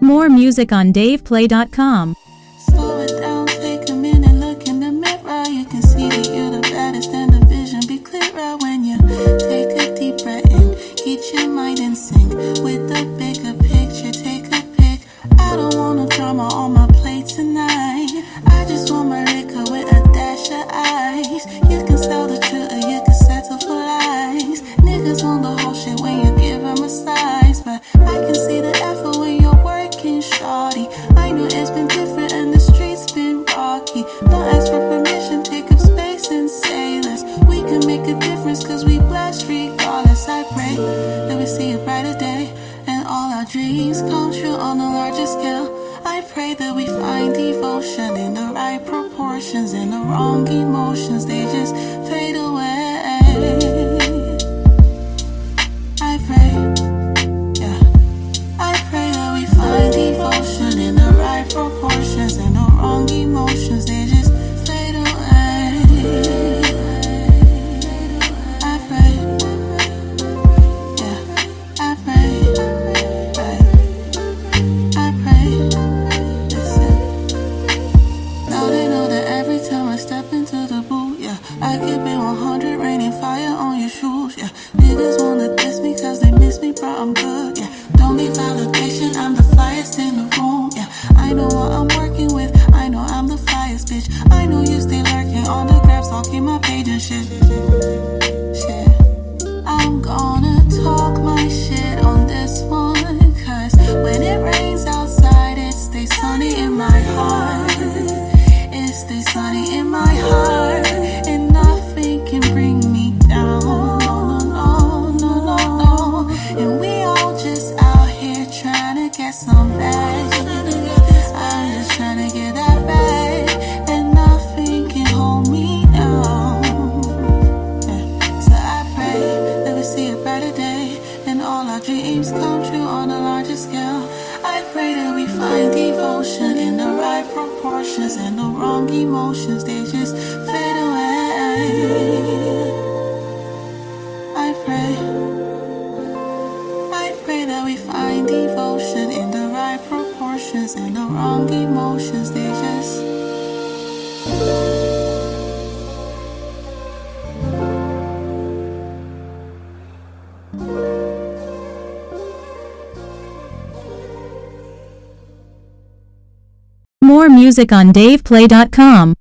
More music on DavePlay.com. Slow it down, take a minute, look in the mirror. You can see that you're the baddest and the vision be clearer when you take a deep breath in. Get your mind in sync with the bigger picture. Take a pic. I don't want no drama on my plate tonight. I just want my liquor with a dash of ice. You can sell the truth or you can settle for lies. Niggas want the whole shit when you give them a size, but I can see the effort when you're working, shawty. I know it's been different and the streets been rocky. Don't ask for permission, take up space and say less. We can make a difference cause we blessed regardless. I pray that we see a brighter day and all our dreams come true on a larger scale. I pray that we find devotion in the right proportions and the wrong emotions, they just fade away. I pray, yeah, I pray that we find devotion in the right proportions and the wrong emotions, they just fade away. I pray, yeah, I pray, I pray, listen. Now they know that every time I step into the booth, yeah, I keep it 100, raining fire on your shoes, yeah. Niggas wanna diss me cause they miss me, bro, I'm good, yeah. Don't need validation, I'm the flyest in the room, yeah. I know what I'm working with, I know I'm the flyest bitch. I know you stay lurking on the grab, stalking my page and shit. I'm gonna talk my shit on this one, cause when it rains outside, it stays sunny in my heart. It stays sunny in my heart, and nothing can bring me down. No. And we all just out here trying to get some bag. I'm just trying to get that bag, and nothing can hold me down. Yeah. So I pray that we see a brighter day and all our dreams come true on a larger scale. I pray that we find devotion in the right proportions and the wrong emotions, they just fade away. I pray that we find devotion in the right proportions and the wrong emotions, they just More music on DavePlay.com.